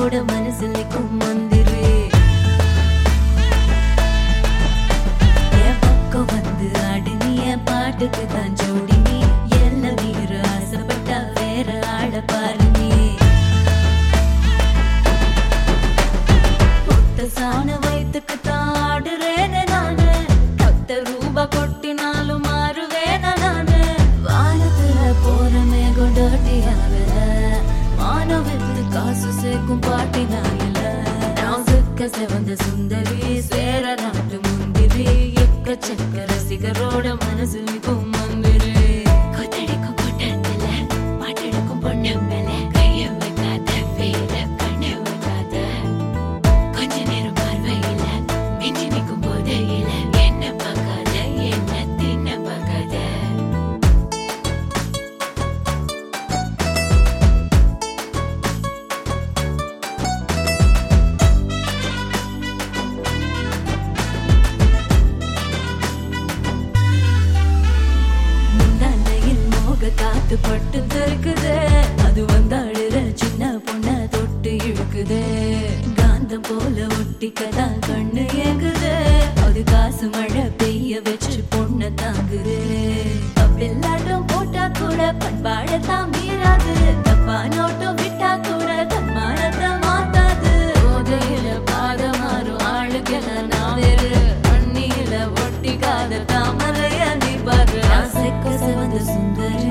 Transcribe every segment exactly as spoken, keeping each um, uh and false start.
ரசிகரோட மனசுலைக்கும் மந்திரு என் பக்கம் வந்து ஆடு நீ என் பாட்டுக்கு தான் ஜோடி நீ எல்ல வீர ஆசைப்பட்டா வேற ஆட பாரு நீ புத்த சாண வயிற்றுக்கு தான் ஆடுறேன்னு நானு பத்து ரூபா கொட்டினாலும் மாறுவேன நானு வானத்துல போற மேகம் டர்ட்டியாகல மானம் வித்து காசு சேர்க்கும் பாட்டினாயில நான் சிக்க செவந்த சுந்தரி சேர நாட்டு முந்திரி எக்கச்சக்க ரசிகரோட மனசுலிக்கும் மந்திரி கொத்தடிக்கும் கொட்டத்துல பாட்டெடுக்கும் பொண்ணு மேல கைய வைக்காத வேற கண்ணு வைக்காத கொஞ்ச நேரம் பார்வையில மிஞ்சி நிற்கும் போதையில என்ன பார்க்காத என்ன தின்ன பார்க்காத காத்து பட்டு தெருக்குதே அது வந்தாடுற சின்ன பொண்ண தொட்டு இழுக்குதே காந்தம் போல ஒட்டிக்கதான் கண்ணு ஏங்குதே அது காசு மழை பெய்ய வச்சு பொண்ண தாங்குதே அப்படில்லாட்டம் போட்டா கூட பண்பாடத்தான் மீறாது தப்பா நோட்டம் விட்டா கூட தன்மானத்தை மாத்தாது போதையில பாத மாறும் ஆளுக்கெல்லாம் நான் வேறு அண்ணியில ஒட்டிக்காத தாமரைய நீ பாரு ஆசைக்கு செவந்த சுந்தரி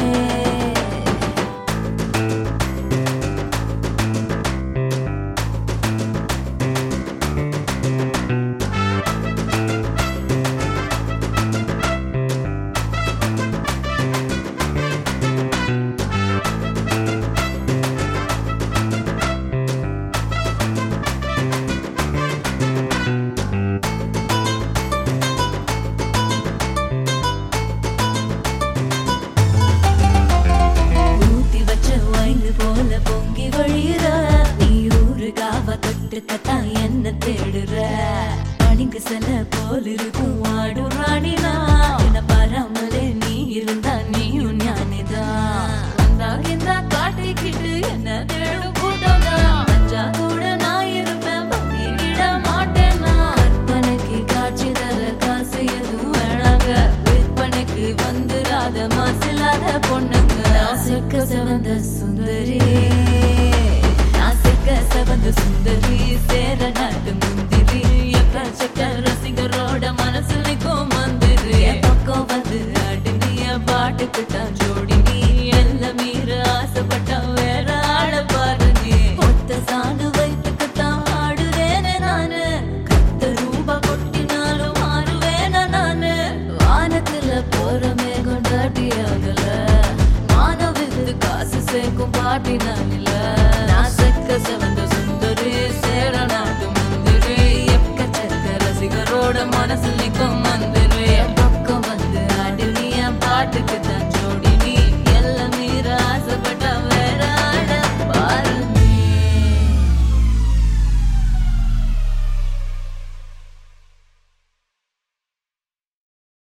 போல பொங்கி வழியிற நீ ஊரு காவ தொட்டுக்கத்தான் என்ன தேடுற பணிக்கு செல்ல போல் இருக்கும் ஆடு ராணினா என்ன பாராமலே நீ இருந்தா நீயும் ஞானிதான் அந்தாகிந்தா காட்டிக்கிட்டு என்ன தேடும் கூட்டம்தான் அஞ்சா கூட நான் இருப்பேன் பத்தி விட மாட்டேன்னா கற்பனைக்கு காட்சி தர காசு எதுவும் வேணாங்க விற்பனைக்கு வந்துடாத மாசில்லாத பொண்ணுங்க ஆசைக்க செவந்த சுந்தரி ஆசைக்க செவந்த சுந்தரி சேர நாட்டு முந்திரி எக்கச்சக்க ரசிகரோட மனசுலிக்கும் மந்திரி என் பக்கம் வந்து ஆடு நீ என் பாட்டுக்கு தான் ஜோடி நீ எல்லாம் மீற ஆசைப்பட்டா வேற ஆட பாரு நீ ஒத்த சாணு வயிற்றுக்கு தான் ஆடுறேன்னு நானு கத்த ரூபா கொட்டினாலும் மாறுவேன நானு வானத்துல போற மேகம் டாட்டி ஆகல காசு சேர்க்கும் பாட்டினாலே